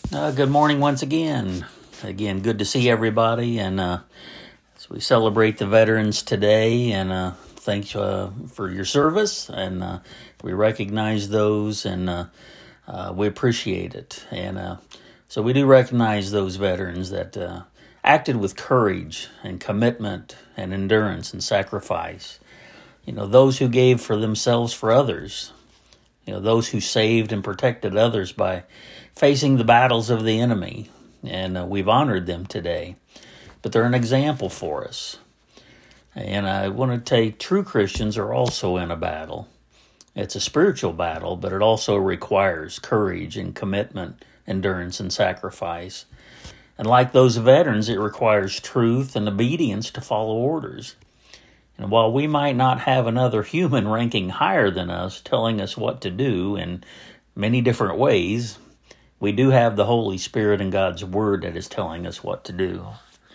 Good morning once again. Again, good to see everybody, and as we celebrate the veterans today, and thanks for your service, and we recognize those, and we appreciate it. And so we do recognize those veterans that acted with courage and commitment and endurance and sacrifice. Those who gave for themselves for others. Those who saved and protected others by facing the battles of the enemy, and we've honored them today. But they're an example for us. And I want to tell you, true Christians are also in a battle. It's a spiritual battle, but it also requires courage and commitment, endurance and sacrifice. And like those veterans, it requires truth and obedience to follow orders. And while we might not have another human ranking higher than us telling us what to do in many different ways, we do have the Holy Spirit and God's Word that is telling us what to do.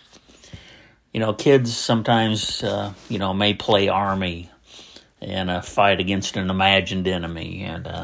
Kids sometimes, may play army and fight against an imagined enemy. And,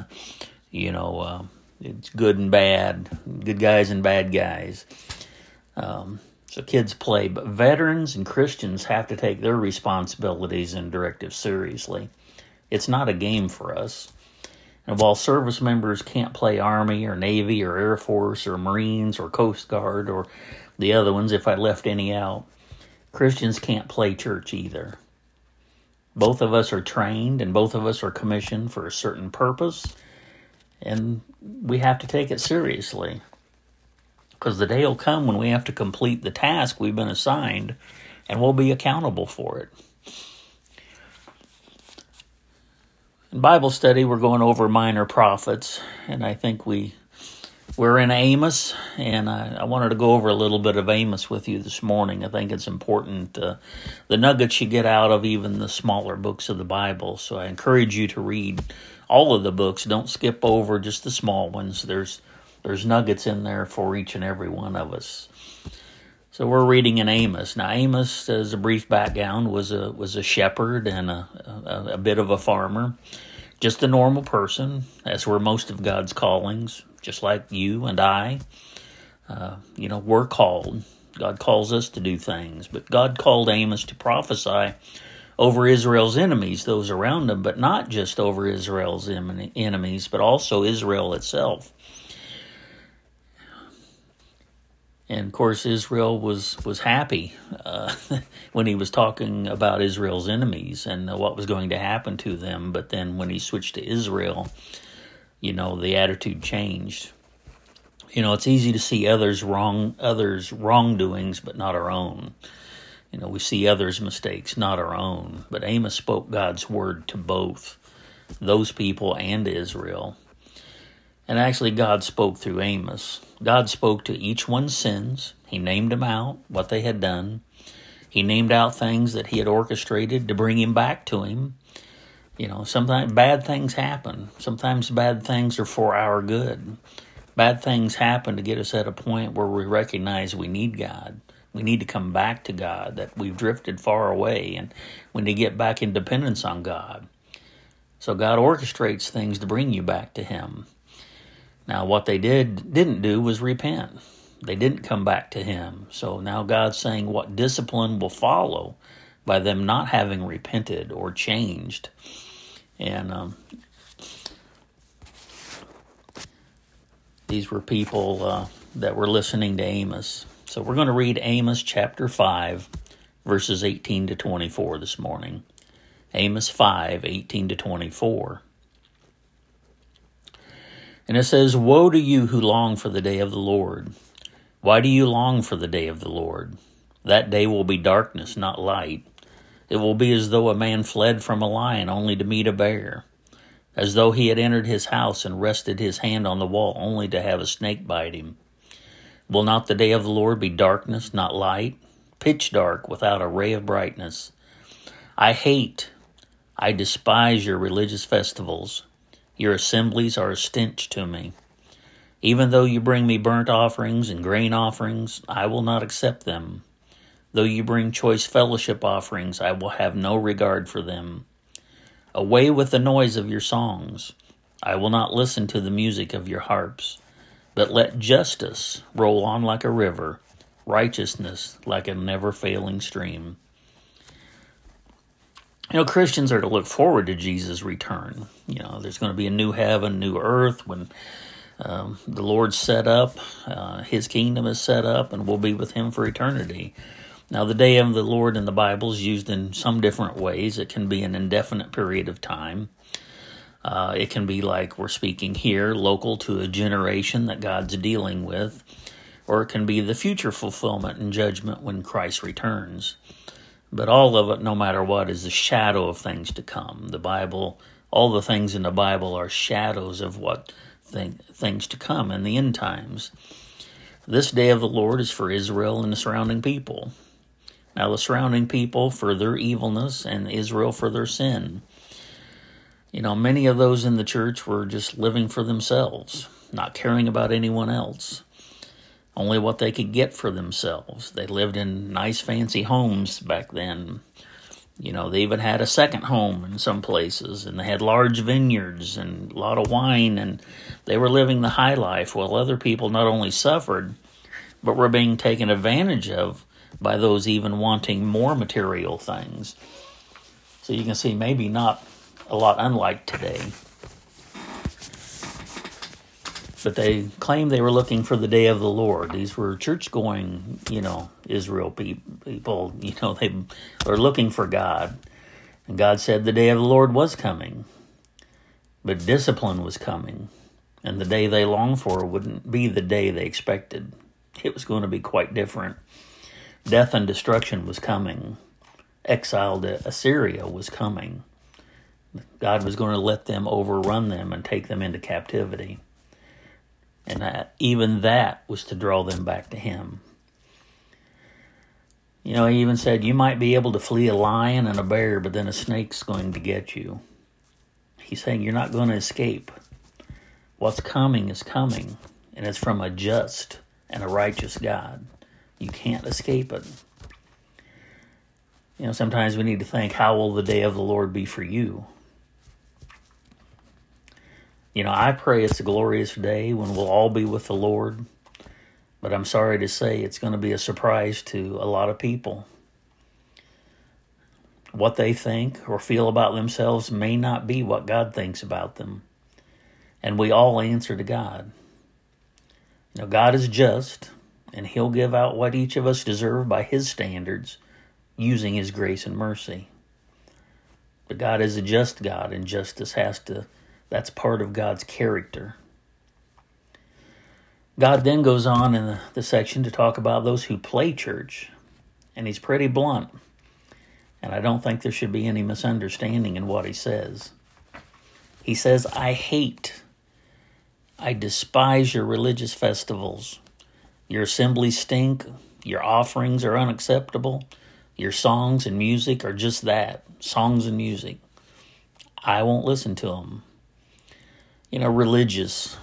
it's good and bad, good guys and bad guys. So kids play, but veterans and Christians have to take their responsibilities and directives seriously. It's not a game for us. And while service members can't play Army or Navy or Air Force or Marines or Coast Guard or the other ones, if I left any out, Christians can't play church either. Both of us are trained and both of us are commissioned for a certain purpose, and we have to take it seriously. Because the day will come when we have to complete the task we've been assigned, and we'll be accountable for it. In Bible study, we're going over minor prophets, and I think we're in Amos, and I wanted to go over a little bit of Amos with you this morning. I think it's important, the nuggets you get out of even the smaller books of the Bible. So I encourage you to read all of the books. Don't skip over just the small ones. There's nuggets in there for each and every one of us. So we're reading in Amos. Now, Amos, as a brief background, was a shepherd and a bit of a farmer. Just a normal person, as were most of God's callings, just like you and I. We're called. God calls us to do things. But God called Amos to prophesy over Israel's enemies, those around him, but not just over Israel's enemies, but also Israel itself. And, of course, Israel was happy when he was talking about Israel's enemies and what was going to happen to them. But then when he switched to Israel, the attitude changed. It's easy to see others' wrongdoings, but not our own. We see others' mistakes, not our own. But Amos spoke God's word to both those people and Israel. And actually, God spoke through Amos. God spoke to each one's sins. He named them out, what they had done. He named out things that he had orchestrated to bring him back to him. Sometimes bad things happen. Sometimes bad things are for our good. Bad things happen to get us at a point where we recognize we need God. We need to come back to God, that we've drifted far away, and we need to get back in dependence on God. So God orchestrates things to bring you back to him. Now, what they didn't do was repent. They didn't come back to him. So now God's saying what discipline will follow by them not having repented or changed. And these were people that were listening to Amos. So we're going to read Amos chapter 5, verses 18 to 24 this morning. Amos 5, 18 to 24. And it says, "Woe to you who long for the day of the Lord. Why do you long for the day of the Lord? That day will be darkness, not light. It will be as though a man fled from a lion only to meet a bear, as though he had entered his house and rested his hand on the wall only to have a snake bite him. Will not the day of the Lord be darkness, not light, pitch dark without a ray of brightness? I despise your religious festivals. Your assemblies are a stench to me. Even though you bring me burnt offerings and grain offerings, I will not accept them. Though you bring choice fellowship offerings, I will have no regard for them. Away with the noise of your songs. I will not listen to the music of your harps. But let justice roll on like a river, righteousness like a never-failing stream. Christians are to look forward to Jesus' return. There's going to be a new heaven, new earth when the Lord's set up, His kingdom is set up, and we'll be with Him for eternity. Now, the day of the Lord in the Bible is used in some different ways. It can be an indefinite period of time. It can be like we're speaking here, local to a generation that God's dealing with. Or it can be the future fulfillment and judgment when Christ returns. But all of it, no matter what, is a shadow of things to come. The Bible, all the things in the Bible are shadows of what things to come in the end times. This day of the Lord is for Israel and the surrounding people. Now the surrounding people for their evilness and Israel for their sin. Many of those in the church were just living for themselves, not caring about anyone else. Only what they could get for themselves. They lived in nice fancy homes back then. They even had a second home in some places, and they had large vineyards and a lot of wine, and they were living the high life while other people not only suffered, but were being taken advantage of by those even wanting more material things. So you can see maybe not a lot unlike today. But they claimed they were looking for the day of the Lord. These were church-going, Israel people. They were looking for God. And God said the day of the Lord was coming. But discipline was coming. And the day they longed for wouldn't be the day they expected. It was going to be quite different. Death and destruction was coming. Exile to Assyria was coming. God was going to let them overrun them and take them into captivity. And even that was to draw them back to Him. He even said, you might be able to flee a lion and a bear, but then a snake's going to get you. He's saying you're not going to escape. What's coming is coming, and it's from a just and a righteous God. You can't escape it. Sometimes we need to think, how will the day of the Lord be for you? I pray it's a glorious day when we'll all be with the Lord, but I'm sorry to say it's going to be a surprise to a lot of people. What they think or feel about themselves may not be what God thinks about them, and we all answer to God. God is just, and He'll give out what each of us deserve by His standards, using His grace and mercy. But God is a just God, and justice that's part of God's character. God then goes on in the section to talk about those who play church, and He's pretty blunt. And I don't think there should be any misunderstanding in what He says. He says, I despise your religious festivals. Your assemblies stink. Your offerings are unacceptable. Your songs and music are just that, songs and music. I won't listen to them. Religious.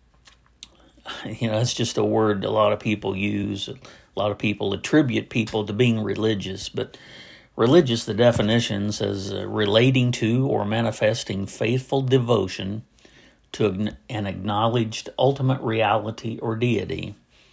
It's just a word a lot of people use. A lot of people attribute people to being religious. But religious, the definition says relating to or manifesting faithful devotion to an acknowledged ultimate reality or deity.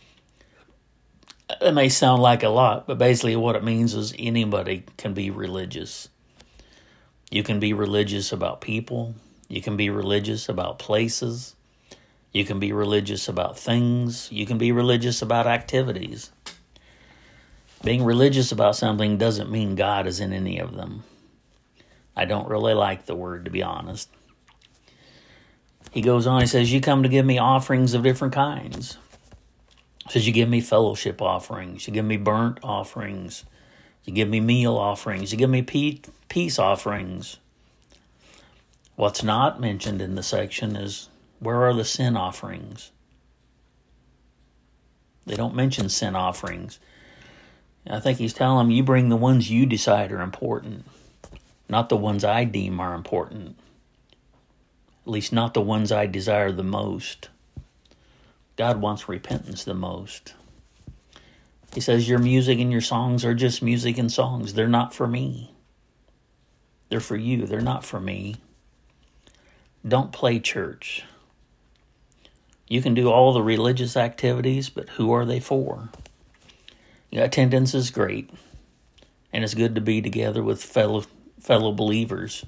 It may sound like a lot, but basically what it means is anybody can be religious. You can be religious about people. You can be religious about places. You can be religious about things. You can be religious about activities. Being religious about something doesn't mean God is in any of them. I don't really like the word, to be honest. He goes on, he says, you come to give me offerings of different kinds. He says, you give me fellowship offerings. You give me burnt offerings. You give me meal offerings. You give me peace offerings. What's not mentioned in the section is, where are the sin offerings? They don't mention sin offerings. I think he's telling them, you bring the ones you decide are important, not the ones I deem are important. At least not the ones I desire the most. God wants repentance the most. He says, your music and your songs are just music and songs. They're not for me. They're for you. They're not for me. Don't play church. You can do all the religious activities, but who are they for? Attendance is great, and it's good to be together with fellow believers.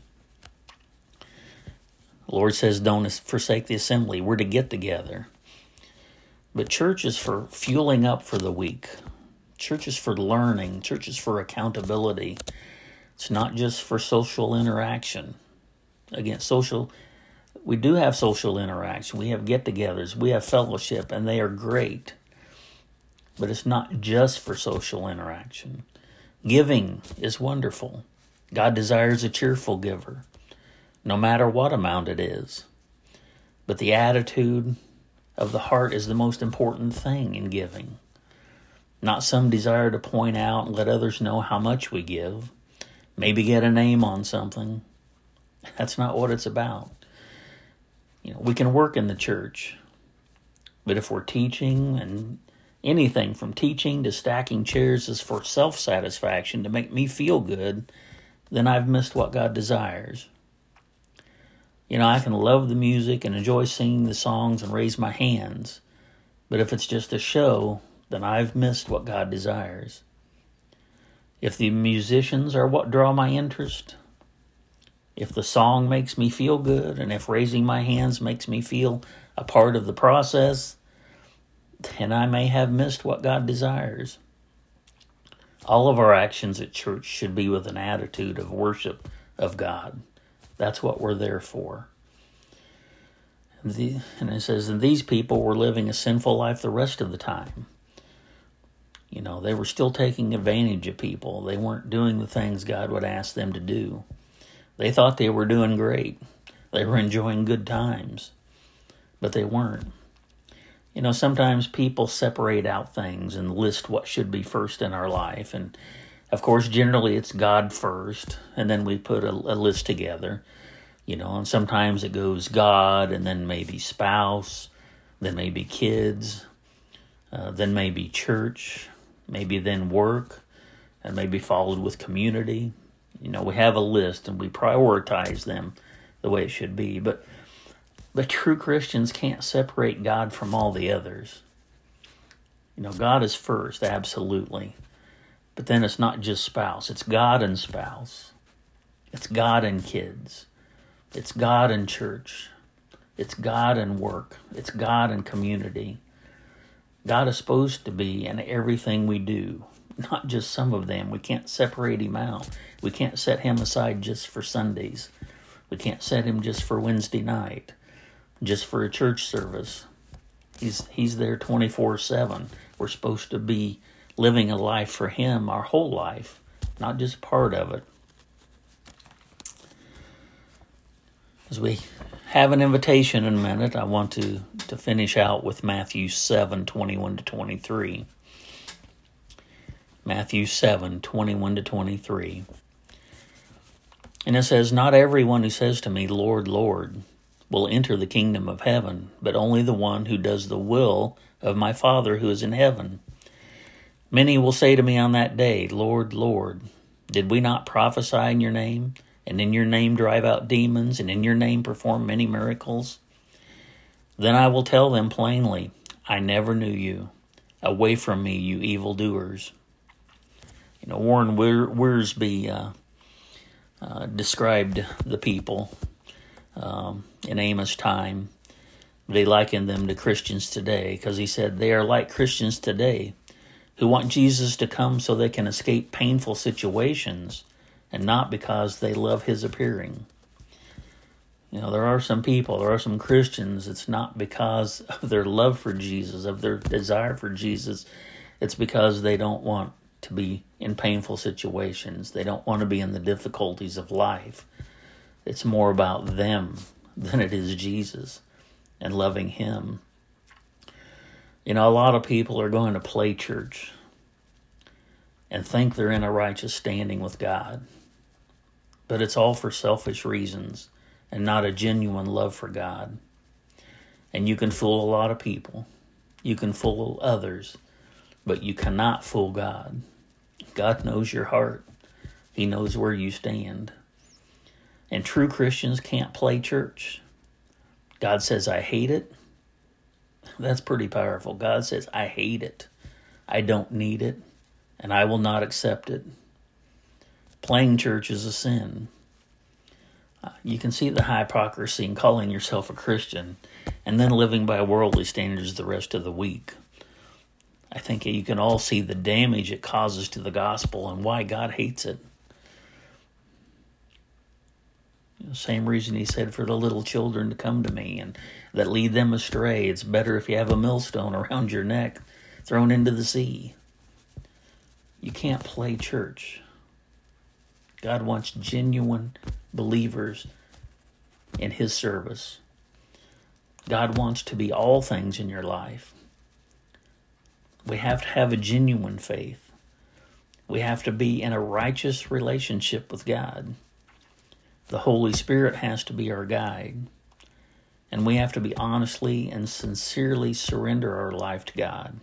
The Lord says don't forsake the assembly. We're to get together. But church is for fueling up for the week. Church is for learning. Church is for accountability. It's not just for social interaction. Again, we do have social interaction. We have get-togethers. We have fellowship, and they are great. But it's not just for social interaction. Giving is wonderful. God desires a cheerful giver, no matter what amount it is. But the attitude of the heart is the most important thing in giving. Not some desire to point out and let others know how much we give. Maybe get a name on something. That's not what it's about. We can work in the church, but if we're teaching, and anything from teaching to stacking chairs is for self-satisfaction to make me feel good, then I've missed what God desires. I can love the music and enjoy singing the songs and raise my hands, but if it's just a show, then I've missed what God desires. If the musicians are what draw my interest, if the song makes me feel good, and if raising my hands makes me feel a part of the process, then I may have missed what God desires. All of our actions at church should be with an attitude of worship of God. That's what we're there for. And it says, and these people were living a sinful life the rest of the time. They were still taking advantage of people. They weren't doing the things God would ask them to do. They thought they were doing great. They were enjoying good times, but they weren't. Sometimes people separate out things and list what should be first in our life. And, of course, generally it's God first, and then we put a list together. And sometimes it goes God, and then maybe spouse, then maybe kids, then maybe church, maybe then work, and maybe followed with community. We have a list, and we prioritize them the way it should be. But true Christians can't separate God from all the others. God is first, absolutely. But then it's not just spouse. It's God and spouse. It's God and kids. It's God and church. It's God and work. It's God and community. God is supposed to be in everything we do, not just some of them. We can't separate him out. We can't set him aside just for Sundays. We can't set him just for Wednesday night, just for a church service. He's there 24/7. We're supposed to be living a life for him our whole life, not just part of it. As we have an invitation in a minute, I want to finish out with Matthew 7:21-23. Matthew 7:21-23. And it says, not everyone who says to me, Lord, Lord, will enter the kingdom of heaven, but only the one who does the will of my Father who is in heaven. Many will say to me on that day, Lord, Lord, did we not prophesy in your name, and in your name drive out demons, and in your name perform many miracles? Then I will tell them plainly, I never knew you. Away from me, you evildoers. Warren Wiersbe described the people in Amos' time. But he likened them to Christians today, because he said they are like Christians today who want Jesus to come so they can escape painful situations and not because they love his appearing. There are some Christians, it's not because of their love for Jesus, of their desire for Jesus. It's because they don't want to be in painful situations. They don't want to be in the difficulties of life. It's more about them than it is Jesus and loving him. A lot of people are going to play church and think they're in a righteous standing with God. But it's all for selfish reasons and not a genuine love for God. And you can fool a lot of people. You can fool others, but you cannot fool God. God knows your heart. He knows where you stand. And true Christians can't play church. God says, I hate it. That's pretty powerful. God says, I hate it. I don't need it, and I will not accept it. Playing church is a sin. You can see the hypocrisy in calling yourself a Christian and then living by worldly standards the rest of the week. I think you can all see the damage it causes to the gospel and why God hates it. Same reason he said for the little children to come to me and that lead them astray. It's better if you have a millstone around your neck thrown into the sea. You can't play church. God wants genuine believers in his service. God wants to be all things in your life. We have to have a genuine faith. We have to be in a righteous relationship with God. The Holy Spirit has to be our guide. And we have to be honestly and sincerely surrender our life to God.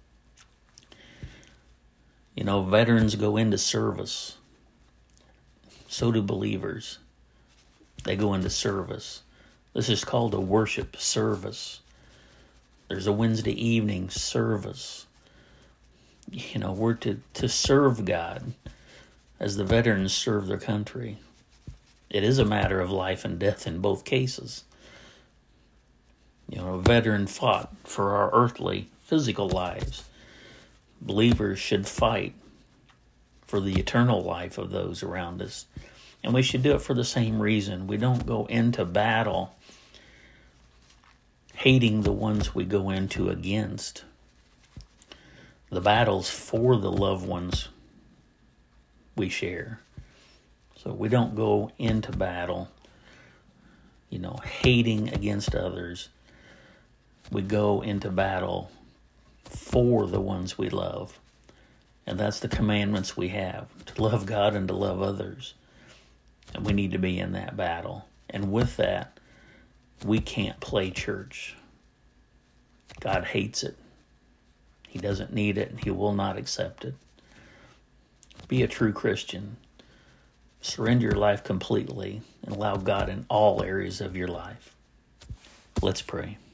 You know, veterans go into service. So do believers. They go into service. This is called a worship service. There's a Wednesday evening service. You know, we're to serve God as the veterans serve their country. It is a matter of life and death in both cases. You know, a veteran fought for our earthly, physical lives. Believers should fight for the eternal life of those around us. And we should do it for the same reason. We don't go into battle hating the ones we go into against. The battle's for the loved ones we share. So we don't go into battle, you know, hating against others. We go into battle for the ones we love. And that's the commandments we have, to love God and to love others. And we need to be in that battle. And with that, we can't play church. God hates it. He doesn't need it, and he will not accept it. Be a true Christian. Surrender your life completely and allow God in all areas of your life. Let's pray.